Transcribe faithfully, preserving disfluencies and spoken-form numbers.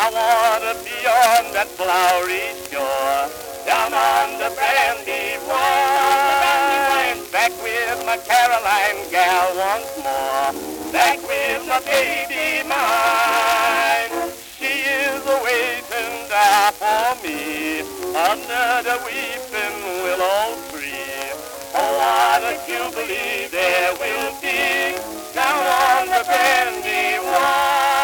I wanna be on that flowery shore, down on the brandy wine, back with my Caroline gal once more, back with my baby mine. She is a-waiting there for me, under the weeping willow tree. Oh, what a jubilee there will be, down on the brandy wine.